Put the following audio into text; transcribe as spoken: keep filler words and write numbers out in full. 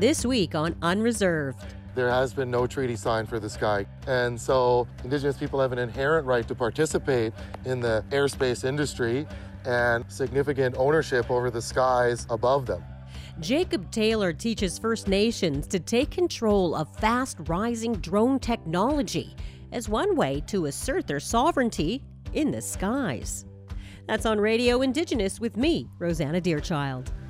this week on Unreserved. There has been no treaty signed for the sky. And so Indigenous people have an inherent right to participate in the airspace industry and significant ownership over the skies above them. Jacob Taylor teaches First Nations to take control of fast-rising drone technology as one way to assert their sovereignty in the skies. That's on Radio Indigenous with me, Rosanna Deerchild.